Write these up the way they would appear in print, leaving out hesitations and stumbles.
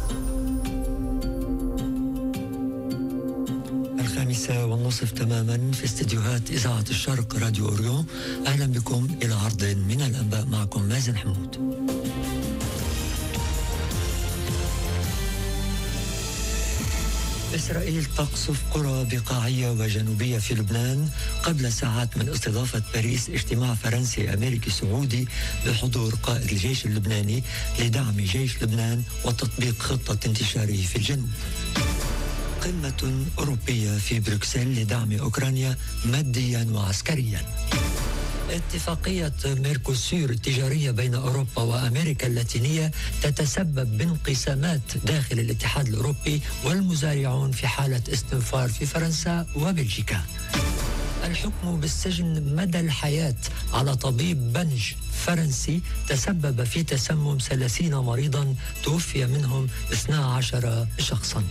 الخامسة والنصف تماما في استديوهات إذاعة الشرق راديو أوريون. أهلا بكم إلى عرض من الأنباء، معكم مازن حمود. إسرائيل تقصف قرى بقاعية وجنوبية في لبنان قبل ساعات من استضافة باريس اجتماع فرنسي أمريكي سعودي بحضور قائد الجيش اللبناني لدعم جيش لبنان وتطبيق خطة انتشاره في الجنوب. قمة أوروبية في بروكسل لدعم أوكرانيا ماديا وعسكريا. اتفاقية ميركوسور التجارية بين أوروبا وأمريكا اللاتينية تتسبب بانقسامات داخل الاتحاد الأوروبي، والمزارعون في حالة استنفار في فرنسا وبلجيكا. الحكم بالسجن مدى الحياة على طبيب بنج فرنسي تسبب في تسمم 30 مريضا توفي منهم 12 شخصا.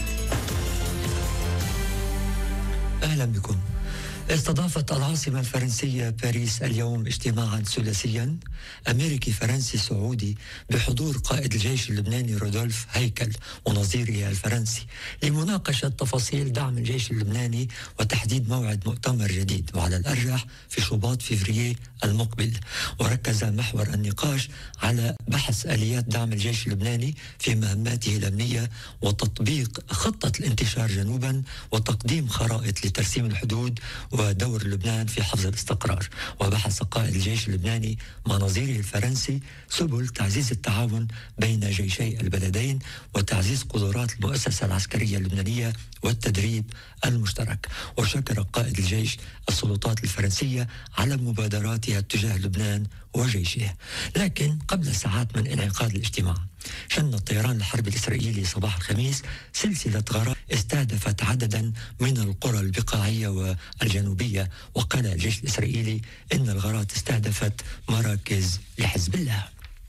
أهلا بكم. استضافت العاصمة الفرنسية باريس اليوم اجتماعا ثلاثيا أمريكي فرنسي سعودي بحضور قائد الجيش اللبناني رودولف هيكل ونظيره الفرنسي لمناقشة تفاصيل دعم الجيش اللبناني وتحديد موعد مؤتمر جديد، وعلى الأرجح في شباط فبراير المقبل. وركز محور النقاش على بحث آليات دعم الجيش اللبناني في مهماته الأمنية وتطبيق خطة الانتشار جنوبا وتقديم خرائط لترسيم الحدود ودور لبنان في حفظ الاستقرار. وبحث قائد الجيش اللبناني مع نظيره الفرنسي سبل تعزيز التعاون بين جيشي البلدين وتعزيز قدرات المؤسسة العسكرية اللبنانية والتدريب المشترك. وشكر قائد الجيش السلطات الفرنسية على مبادراتها تجاه لبنان وجيشه. لكن قبل ساعات من انعقاد الاجتماع شن الطيران الحربي الإسرائيلي صباح الخميس سلسلة غارات استهدفت عددا من القرى البقاعية والجنوبية. وقال الجيش الإسرائيلي إن الغارات استهدفت مراكز لحزب الله.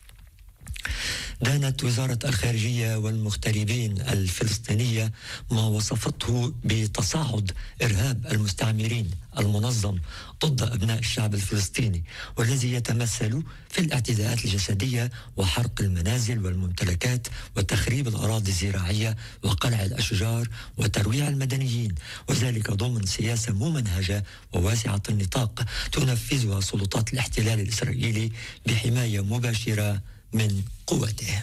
دانت وزارة الخارجية والمغتربين الفلسطينية ما وصفته بتصاعد إرهاب المستعمرين المنظم ضد أبناء الشعب الفلسطيني، والذي يتمثل في الاعتداءات الجسدية وحرق المنازل والممتلكات وتخريب الأراضي الزراعية وقلع الأشجار وترويع المدنيين، وذلك ضمن سياسة ممنهجة وواسعة النطاق تنفذها سلطات الاحتلال الإسرائيلي بحماية مباشرة من قوته.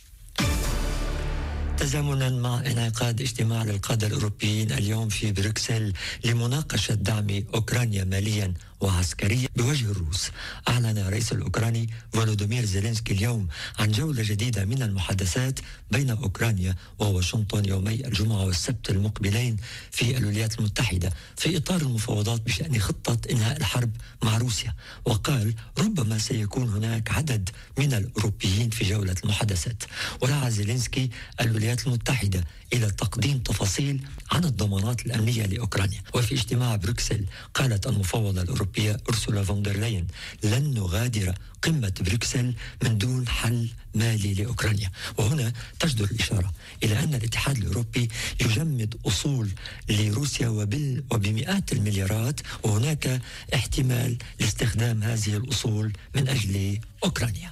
تزامنا مع انعقاد اجتماع للقادة الأوروبيين اليوم في بروكسل لمناقشة دعم أوكرانيا ماليا وعسكريا بوجه الروس، أعلن الرئيس الأوكراني فولودومير زيلينسكي اليوم عن جولة جديدة من المحادثات بين أوكرانيا وواشنطن يومي الجمعة والسبت المقبلين في الولايات المتحدة في إطار المفاوضات بشأن خطة إنهاء الحرب مع روسيا. وقال ربما سيكون هناك عدد من الأوروبيين في جولة المحادثات. ودعا زيلينسكي الولايات المتحدة إلى تقديم تفاصيل عن الضمانات الأمنية لأوكرانيا. وفي اجتماع بروكسل قالت المفوضة الأوروبية أرسولا فون دير لاين لن نغادر قمة بروكسل من دون حل مالي لأوكرانيا. وهنا تجدر الإشارة إلى أن الاتحاد الأوروبي يجمد أصول لروسيا وبمئات المليارات، وهناك احتمال لاستخدام هذه الأصول من أجل أوكرانيا.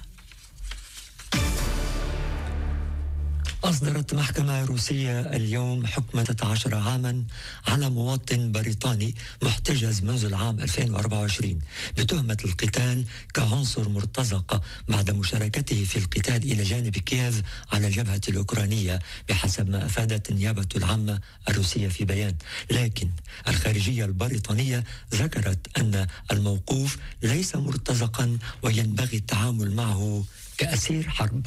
أصدرت محكمة روسية اليوم حكم 16 عاما على مواطن بريطاني محتجز منذ العام 2024 بتهمة القتال كعنصر مرتزقة بعد مشاركته في القتال إلى جانب كييف على الجبهة الأوكرانية، بحسب ما أفادت النيابة العامة الروسية في بيان. لكن الخارجية البريطانية ذكرت أن الموقوف ليس مرتزقا وينبغي التعامل معه كأسير حرب.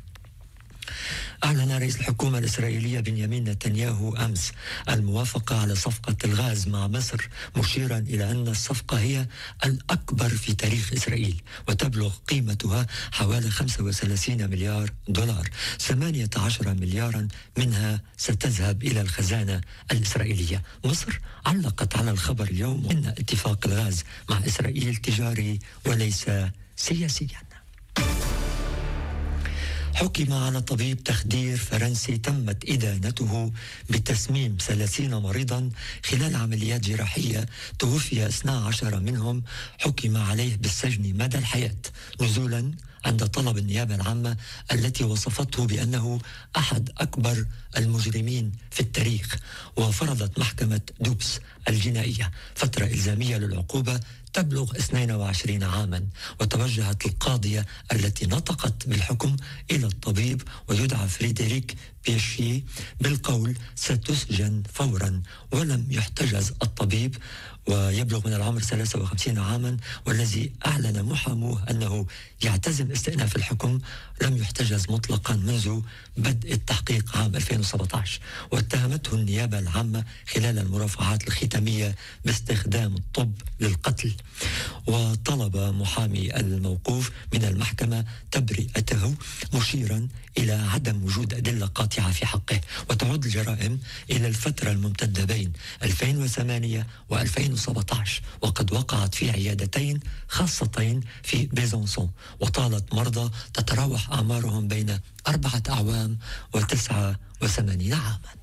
أعلن رئيس الحكومة الإسرائيلية بنيامين نتنياهو أمس الموافقة على صفقة الغاز مع مصر، مشيرا إلى أن الصفقة هي الأكبر في تاريخ إسرائيل وتبلغ قيمتها حوالي 35 مليار دولار، 18 مليارا منها ستذهب إلى الخزانة الإسرائيلية. مصر علقت على الخبر اليوم أن اتفاق الغاز مع إسرائيل تجاري وليس سياسيا. حكم على طبيب تخدير فرنسي تمت إدانته بتسميم 30 مريضا خلال عمليات جراحية توفي 12 منهم، حكم عليه بالسجن مدى الحياة نزولا عند طلب النيابة العامة التي وصفته بأنه أحد أكبر المجرمين في التاريخ. وفرضت محكمة دوبس الجنائية فترة إلزامية للعقوبة تبلغ 22 عاما. وتوجهت القاضية التي نطقت بالحكم إلى الطبيب ويدعى فريدريك بيشي بالقول ستسجن فورا. ولم يحتجز الطبيب ويبلغ من العمر 53 عاما، والذي أعلن محاموه أنه يعتزم استئناف الحكم لم يحتجز مطلقا منذ بدء التحقيق عام 2017. واتهمته النيابة العامة خلال المرافعات الختامية باستخدام الطب للقتل. وطلب محامي الموقوف من المحكمة تبرئته مشيرا إلى عدم وجود أدلة قاطعة في حقه. وتعود الجرائم إلى الفترة الممتدة بين 2008 و2017، وقد وقعت في عيادتين خاصتين في بيزونسون، وطالت مرضى تتراوح أعمارهم بين 4 أعوام و89 عاما.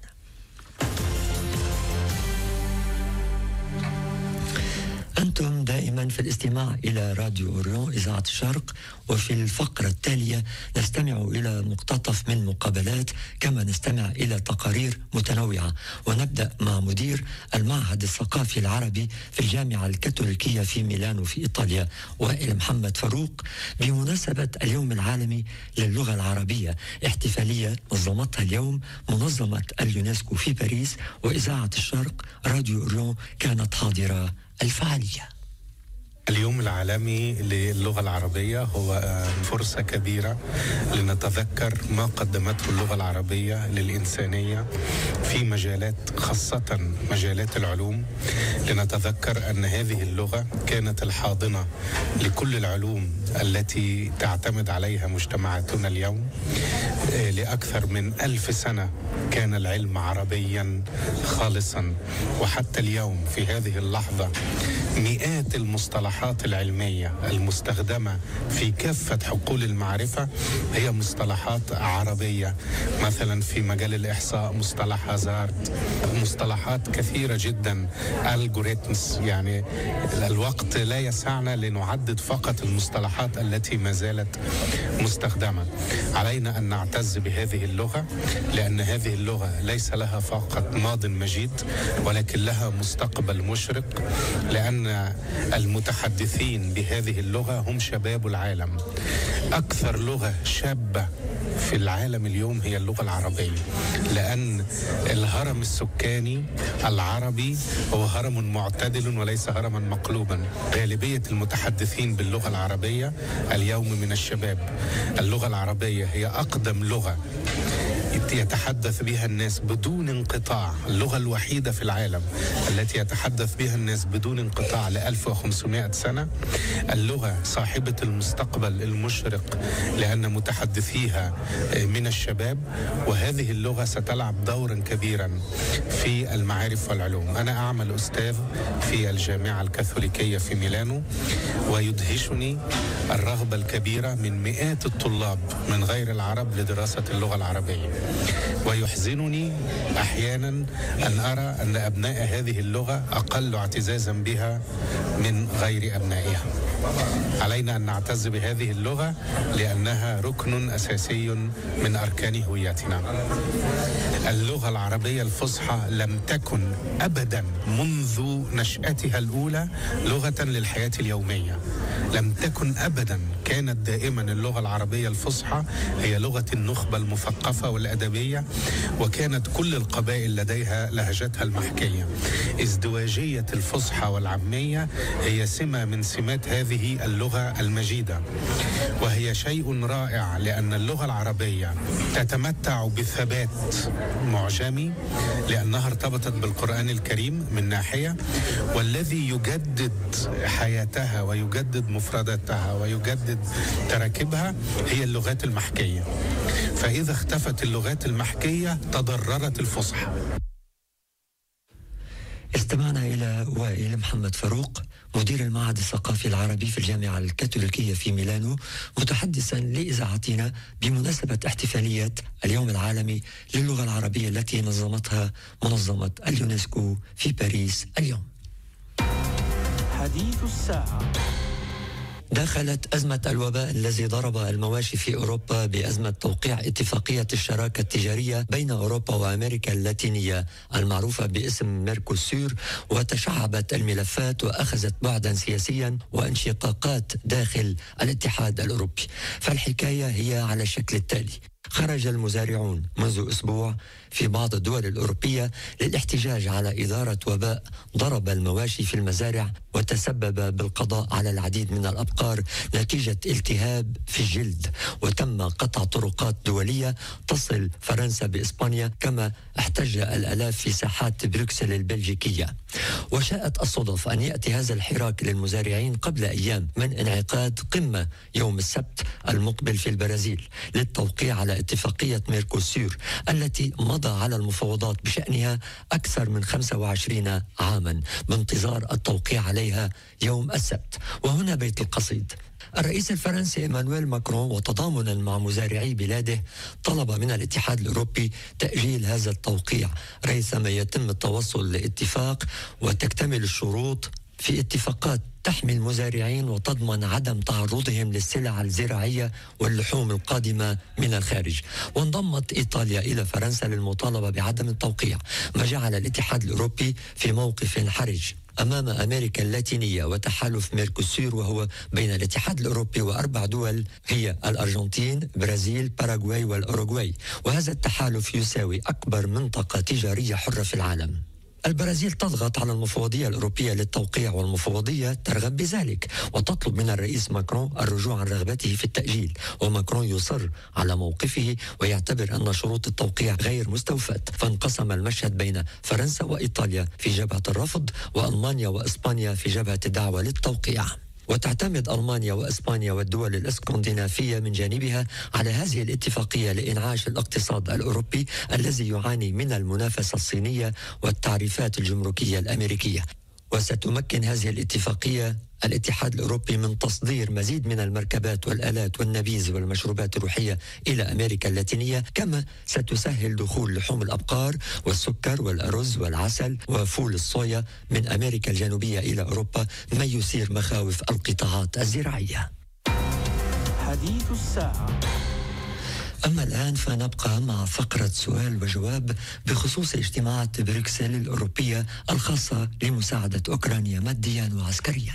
أنتم دائما في الاستماع إلى راديو أوريون إذاعة الشرق، وفي الفقرة التالية نستمع إلى مقتطف من مقابلات، كما نستمع إلى تقارير متنوعة. ونبدأ مع مدير المعهد الثقافي العربي في الجامعة الكاثوليكية في ميلانو في إيطاليا، وائل محمد فاروق، بمناسبة اليوم العالمي للغة العربية، احتفالية نظمتها اليوم منظمة اليونسكو في باريس، وإذاعة الشرق راديو أوريون كانت حاضرة الفعالية. اليوم العالمي للغة العربية هو فرصة كبيرة لنتذكر ما قدمته اللغة العربية للإنسانية في مجالات، خاصة مجالات العلوم. لنتذكر أن هذه اللغة كانت الحاضنة لكل العلوم التي تعتمد عليها مجتمعاتنا اليوم. لأكثر من 1000 سنة كان العلم عربيا خالصا، وحتى اليوم في هذه اللحظة مئات المصطلحات العلمية المستخدمة في كافة حقول المعرفة هي مصطلحات عربية. مثلا في مجال الإحصاء مصطلح هازارد، مصطلحات كثيرة جدا، الجوريتمز. يعني الوقت لا يسعنا لنعدد فقط المصطلحات التي ما زالت مستخدمة. علينا أن نعتز بهذه اللغة، لأن هذه اللغة ليس لها فقط ماض مجيد ولكن لها مستقبل مشرق، لأن المتحدثين بهذه اللغة هم شباب العالم. أكثر لغة شابة في العالم اليوم هي اللغة العربية، لأن الهرم السكاني العربي هو هرم معتدل وليس هرما مقلوبا. غالبية المتحدثين باللغة العربية اليوم من الشباب. اللغة العربية هي أقدم لغة يتحدث بها الناس بدون انقطاع، اللغة الوحيدة في العالم التي يتحدث بها الناس بدون انقطاع ل1500 سنة. اللغة صاحبة المستقبل المشرق لأن متحدثيها من الشباب، وهذه اللغة ستلعب دورا كبيرا في المعارف والعلوم. أنا أعمل أستاذ في الجامعة الكاثوليكية في ميلانو، ويدهشني الرغبة الكبيرة من مئات الطلاب من غير العرب لدراسة اللغة العربية. ويحزنني أحيانا أن أرى أن أبناء هذه اللغة أقل اعتزازا بها من غير أبنائها. علينا أن نعتز بهذه اللغة لأنها ركن أساسي من أركان هويتنا. اللغة العربية الفصحى لم تكن أبدا منذ نشأتها الأولى لغة للحياة اليومية، لم تكن أبدا. كانت دائما اللغة العربية الفصحى هي لغة النخبة المثقفة والأدبية، وكانت كل القبائل لديها لهجتها المحكية. ازدواجية الفصحى والعامية هي سمة من سمات هذه اللغة المجيدة، وهي شيء رائع لأن اللغة العربية تتمتع بثبات معجمي لأنها ارتبطت بالقرآن الكريم من ناحية، والذي يجدد حياتها ويجدد مفرداتها ويجدد تراكيبها هي اللغات المحكية. فإذا اختفت اللغات المحكية تضررت الفصحى. استمعنا إلى وائل محمد فاروق، مدير المعهد الثقافي العربي في الجامعة الكاثوليكية في ميلانو، متحدثا لإذاعتنا بمناسبة احتفالية اليوم العالمي للغة العربية التي نظمتها منظمة اليونسكو في باريس اليوم. حديث الساعة. دخلت أزمة الوباء الذي ضرب المواشي في أوروبا بأزمة توقيع اتفاقية الشراكة التجارية بين أوروبا وأمريكا اللاتينية المعروفة باسم ميركوسور، وتشعبت الملفات وأخذت بعدا سياسيا وانشقاقات داخل الاتحاد الأوروبي. فالحكاية هي على الشكل التالي: خرج المزارعون منذ أسبوع في بعض الدول الأوروبية للاحتجاج على إدارة وباء ضرب المواشي في المزارع وتسبب بالقضاء على العديد من الأبقار نتيجة التهاب في الجلد، وتم قطع طرقات دولية تصل فرنسا بإسبانيا، كما احتج الآلاف في ساحات بروكسل البلجيكية. وشاءت الصدف أن يأتي هذا الحراك للمزارعين قبل أيام من انعقاد قمة يوم السبت المقبل في البرازيل للتوقيع على اتفاقية ميركوسور التي مضى على المفاوضات بشأنها أكثر من 25 عاما بانتظار التوقيع عليها يوم السبت. وهنا بيت القصيد: الرئيس الفرنسي إيمانويل ماكرون وتضامنا مع مزارعي بلاده طلب من الاتحاد الأوروبي تأجيل هذا التوقيع ريثما يتم التوصل لاتفاق وتكتمل الشروط في اتفاقات تحمي المزارعين وتضمن عدم تعرضهم للسلع الزراعية واللحوم القادمة من الخارج. وانضمت إيطاليا إلى فرنسا للمطالبة بعدم التوقيع، ما جعل الاتحاد الأوروبي في موقف حرج أمام أمريكا اللاتينية وتحالف ميركوسور، وهو بين الاتحاد الأوروبي و4 دول هي الأرجنتين، برازيل، باراغواي والأوروغواي. وهذا التحالف يساوي أكبر منطقة تجارية حرة في العالم. البرازيل تضغط على المفوضية الأوروبية للتوقيع، والمفوضية ترغب بذلك وتطلب من الرئيس ماكرون الرجوع عن رغبته في التأجيل، وماكرون يصر على موقفه ويعتبر أن شروط التوقيع غير مستوفاة. فانقسم المشهد بين فرنسا وإيطاليا في جبهة الرفض، وألمانيا وإسبانيا في جبهة الدعوة للتوقيع. وتعتمد ألمانيا وإسبانيا والدول الإسكندنافية من جانبها على هذه الاتفاقية لإنعاش الاقتصاد الأوروبي الذي يعاني من المنافسة الصينية والتعريفات الجمركية الأمريكية. وستمكن هذه الاتفاقية الاتحاد الأوروبي من تصدير مزيد من المركبات والآلات والنبيذ والمشروبات الروحية إلى أمريكا اللاتينية، كما ستسهل دخول لحوم الأبقار والسكر والأرز والعسل وفول الصويا من أمريكا الجنوبية إلى أوروبا، ما يثير مخاوف القطاعات الزراعية. حديث الساعة. أما الآن فنبقى مع فقرة سؤال وجواب بخصوص اجتماعات بروكسل الأوروبية الخاصة لمساعدة أوكرانيا ماديا وعسكريا.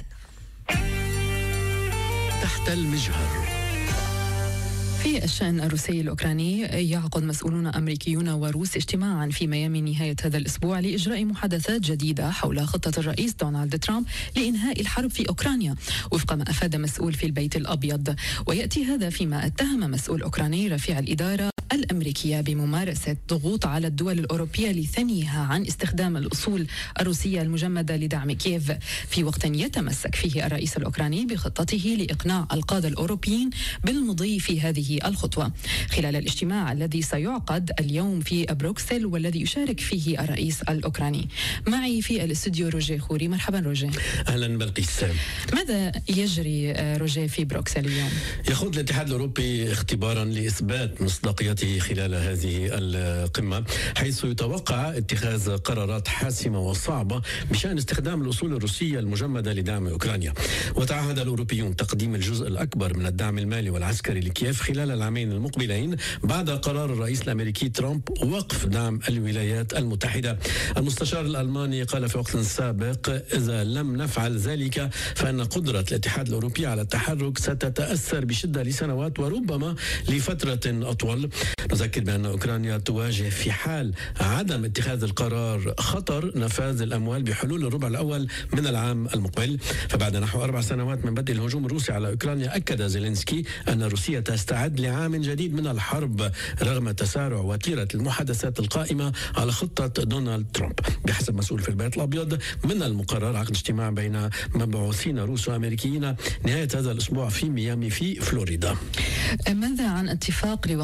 تحت المجهر. في الشأن الروسي الأوكراني، يعقد مسؤولون أمريكيون وروس اجتماعا في ميامي نهاية هذا الأسبوع لإجراء محادثات جديدة حول خطة الرئيس دونالد ترامب لإنهاء الحرب في أوكرانيا، وفق ما أفاد مسؤول في البيت الأبيض. ويأتي هذا فيما اتهم مسؤول أوكراني رفيع الإدارة الأمريكية بممارسة ضغوط على الدول الأوروبية لثنيها عن استخدام الأصول الروسية المجمدة لدعم كييف، في وقت يتمسك فيه الرئيس الأوكراني بخطته لإقناع القادة الأوروبيين بالمضي في هذه الخطوة خلال الاجتماع الذي سيعقد اليوم في بروكسل والذي يشارك فيه الرئيس الأوكراني. معي في الاستوديو روجيه خوري. مرحبا روجيه. أهلا بلقيس. ماذا يجري روجيه في بروكسل اليوم؟ يخوض الاتحاد الأوروبي اختبارا لإثبات مصداقيته خلال هذه القمة، حيث يتوقع اتخاذ قرارات حاسمة وصعبة بشأن استخدام الأصول الروسية المجمدة لدعم أوكرانيا. وتعهد الأوروبيون تقديم الجزء الأكبر من الدعم المالي والعسكري لكييف خلال العامين المقبلين بعد قرار الرئيس الأمريكي ترامب وقف دعم الولايات المتحدة. المستشار الألماني قال في وقت سابق: إذا لم نفعل ذلك فإن قدرة الاتحاد الأوروبي على التحرك ستتأثر بشدة لسنوات وربما لفترة أطول. نذكر بأن أوكرانيا تواجه في حال عدم اتخاذ القرار خطر نفاذ الأموال بحلول الربع الأول من العام المقبل. فبعد نحو 4 سنوات من بدء الهجوم الروسي على أوكرانيا، أكد زيلينسكي أن روسيا تستعد لعام جديد من الحرب رغم تسارع وتيرة المحادثات القائمة على خطة دونالد ترامب. بحسب مسؤول في البيت الأبيض، من المقرر عقد اجتماع بين مبعوثين روس وأمريكيين نهاية هذا الأسبوع في ميامي في فلوريدا. ماذا عن اتفاق لوقف إطلاق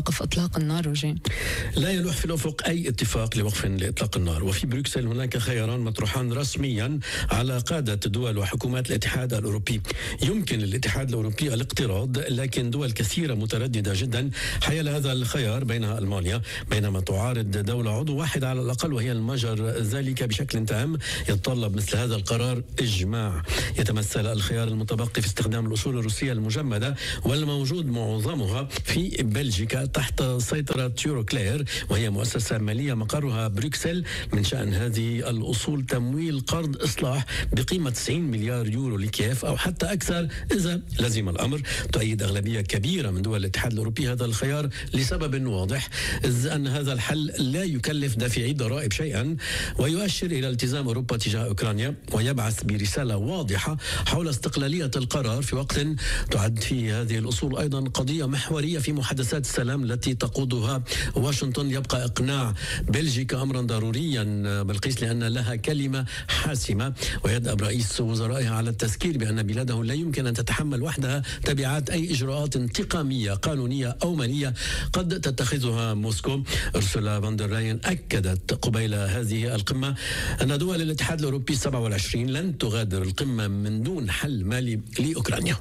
إطلاق النار روجي؟ لا يلوح في الأفق أي اتفاق لوقف لإطلاق النار، وفي بروكسل هناك خياران مطروحان رسميا على قادة دول وحكومات الاتحاد الأوروبي. يمكن للاتحاد الأوروبي الاقتراض، لكن دول كثيرة مترددة جدا حيال هذا الخيار، بينها ألمانيا، بينما تعارض دولة عضو واحد على الأقل وهي المجر. ذلك بشكل تام يتطلب مثل هذا القرار إجماع. يتمثل الخيار المتبقي في استخدام الأصول الروسية المجمدة والموجود معظمها في بلجيكا تحت سيطرة يوروكلير، وهي مؤسسة مالية مقرها بروكسل. من شأن هذه الأصول تمويل قرض إصلاح بقيمة 90 مليار يورو لكييف أو حتى أكثر إذا لزم الأمر. تؤيد أغلبية كبيرة من دول الاتحاد الأوروبي هذا الخيار لسبب واضح، إذ أن هذا الحل لا يكلف دافعي ضرائب شيئا ويؤشر إلى التزام أوروبا تجاه أوكرانيا، ويبعث برسالة واضحة حول استقلالية القرار في وقت تعد فيه هذه الأصول أيضا قضية محورية في محادثات السلام التي تقودها واشنطن. يبقى إقناع بلجيكا أمرا ضروريا بالقيس، لأن لها كلمة حاسمة، ويدأب رئيس وزرائها على التذكير بأن بلاده لا يمكن أن تتحمل وحدها تبعات أي إجراءات انتقامية قانونية أو مالية قد تتخذها موسكو. أرسولا فان دير لاين أكدت قبيل هذه القمة أن دول الاتحاد الأوروبي 27 لن تغادر القمة من دون حل مالي لأوكرانيا.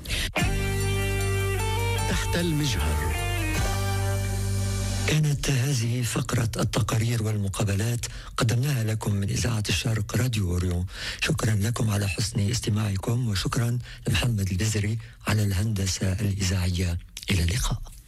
تحت المجهر. كانت هذه فقرة التقارير والمقابلات قدمناها لكم من إذاعة الشرق راديو أوريون. شكرا لكم على حسن استماعكم، وشكرا لمحمد البزري على الهندسة الإذاعية. إلى اللقاء.